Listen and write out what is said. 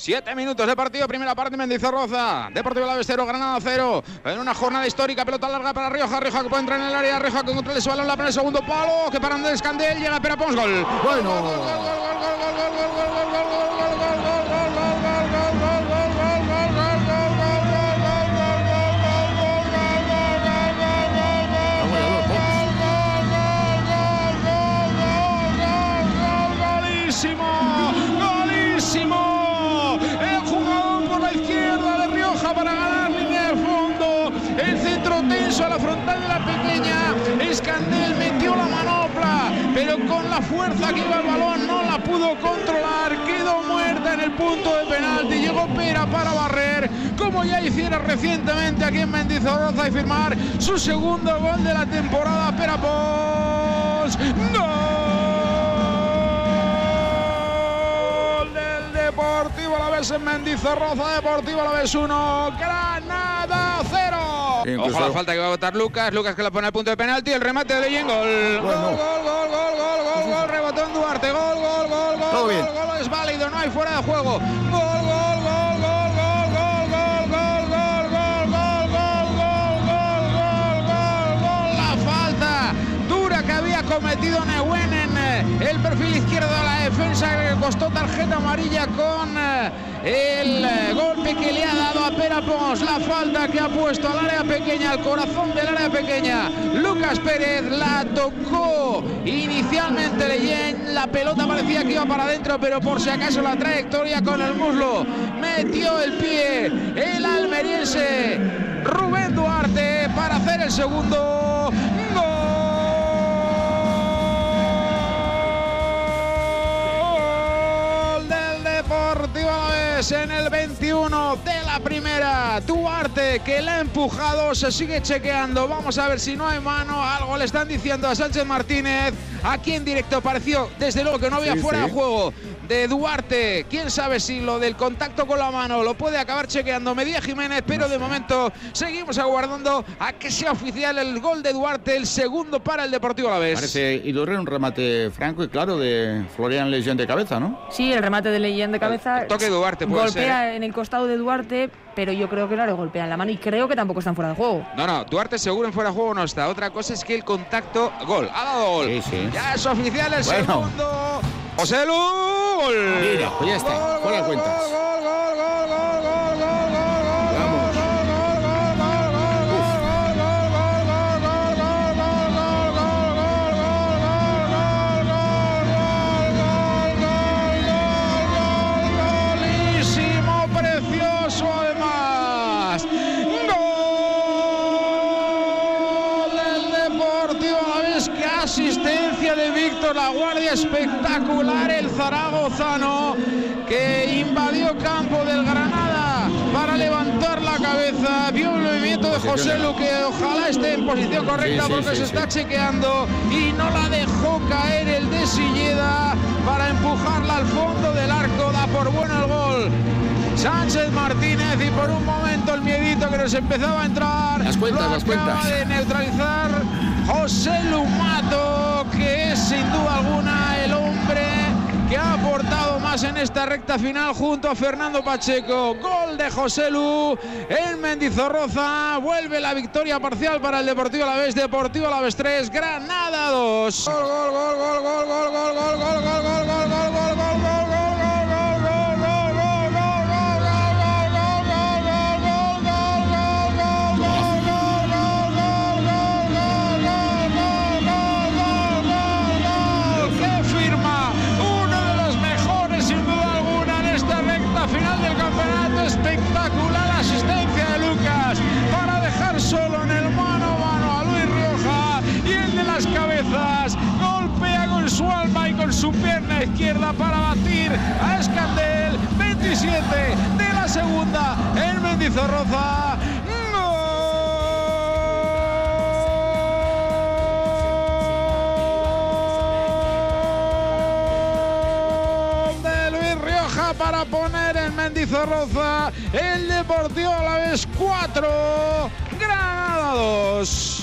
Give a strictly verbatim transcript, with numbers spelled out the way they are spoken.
Siete minutos de partido, primera parte, Mendizorroza, Deportivo Alavés cero, Granada cero, en una jornada histórica, pelota larga para Rioja, Rioja que puede entrar en el área, Rioja que controla ese balón, la pone el segundo palo, que para Andrés Candel, llega Perapons, gol. Bueno. A la frontal de la pequeña, Escandel metió la manopla, pero con la fuerza que iba el balón no la pudo controlar, quedó muerta en el punto de penalti, llegó Pera para barrer, como ya hiciera recientemente aquí en Mendizorroza y firmar su segundo gol de la temporada. Perapons, gol del Deportivo Alavés en Mendizorroza. Deportivo Alavés uno, Granada cero. Incluso... Ojo la falta que va a botar Lucas, Lucas que la pone al punto de penalti, el remate de Leyen, gol. Bueno. Gol, gol, gol, gol, gol, gol, gol, rebotó en Duarte, gol, gol, gol, gol, Todo gol, bien. gol, es válido, no hay fuera de juego. Gol, gol, gol, gol, gol, gol, gol, gol, gol, gol, gol, gol, gol, gol, gol, gol, la falta dura que había cometido Neuen en el perfil izquierdo de la defensa, que costó tarjeta amarilla con el golpe que le ha dado a Perapons, la falta que ha puesto al área pequeña, al corazón del área pequeña. Lucas Pérez la tocó inicialmente Leyen, la pelota parecía que iba para adentro, pero por si acaso la trayectoria con el muslo metió el pie el almeriense Rubén Duarte para hacer el segundo gol. Deportivo Alavés en el veintiuno de la primera. Duarte que la ha empujado, se sigue chequeando. Vamos a ver si no hay mano. Algo le están diciendo a Sánchez Martínez. Aquí en directo pareció desde luego que no había sí, fuera sí. de juego de Duarte. Quién sabe si lo del contacto con la mano lo puede acabar chequeando Medía Jiménez, pero de momento seguimos aguardando a que sea oficial el gol de Duarte, el segundo para el Deportivo Alavés. Parece Idurre un remate franco y claro de Florian Leyen de cabeza, ¿no? Sí, el remate de Leyen de cabeza. El toque de Duarte puede golpea ser, ¿eh? en el costado de Duarte, pero yo creo que no le golpea en la mano y creo que tampoco están fuera de juego. No, no, Duarte seguro en fuera de juego no está. Otra cosa es que el contacto, gol, ha dado gol. Sí, sí. Ya es oficial el bueno. segundo. José Lu, gol. Mira, pues ya está, gol, fuera de cuentas. Gol, gol, gol, gol, gol, gol, gol, gol, vamos. Golísimo, precioso además. Gol del Deportivo Alavés, qué asistencia de Víctor Laguardia, espectacular el zaragozano que invadió campo del Granada para levantar la cabeza, vio el movimiento de José Lu, que ojalá esté en posición correcta, sí, sí, porque sí, se sí. está chequeando y no la dejó caer el de Silleda para empujarla al fondo del arco. Da por bueno el gol Sánchez Martínez y por un momento el miedito que nos empezaba a entrar las cuentas, lo las acaba cuentas. de neutralizar José Lu Mato, que es sin duda alguna el hombre que ha aportado más en esta recta final junto a Fernando Pacheco. Gol de José Lu en Mendizorroza, vuelve la victoria parcial para el Deportivo Alavés. Deportivo Alavés tres, Granada dos. Gol, gol, gol, gol, gol, gol, gol, gol, gol, gol, gol, gol, gol, gol, gol, gol. Espectacular asistencia de Lucas para dejar solo en el mano a mano a Luis Rioja, y el de las cabezas golpea con su alma y con su pierna izquierda para batir a Escandel. Veintisiete de la segunda en Mendizorroza. Para poner en Mendizorroza el Deportivo Alavés cuatro, Granada dos.